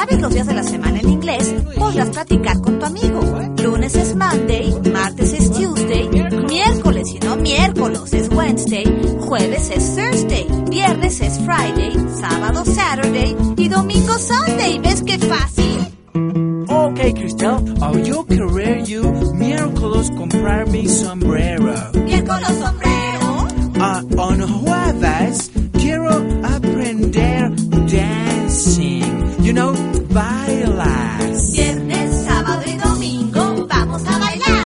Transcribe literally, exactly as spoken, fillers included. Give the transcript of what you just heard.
sabes los días de la semana en inglés, podrás platicar con tu amigo. Lunes es Monday, martes es Tuesday, miércoles y no miércoles es Wednesday, jueves es Thursday, viernes es Friday, sábado Saturday y domingo Sunday. ¿Ves qué fácil? Okay, Cristal, I'll you career you miércoles comprar mi sombrero. Miércoles